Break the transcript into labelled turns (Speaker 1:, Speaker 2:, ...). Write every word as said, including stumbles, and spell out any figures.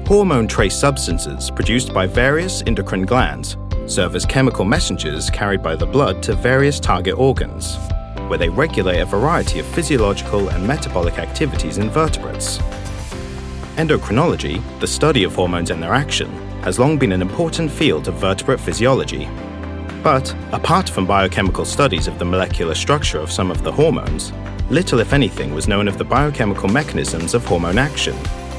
Speaker 1: Hormone trace substances produced by various endocrine glands serve as chemical messengers carried by the blood to various target organs, where they regulate a variety of physiological and metabolic activities in vertebrates. Endocrinology, the study of hormones and their action, has long been an important field of vertebrate physiology. But, apart from biochemical studies of the molecular structure of some of the hormones, little if anything was known of the biochemical mechanisms of hormone action,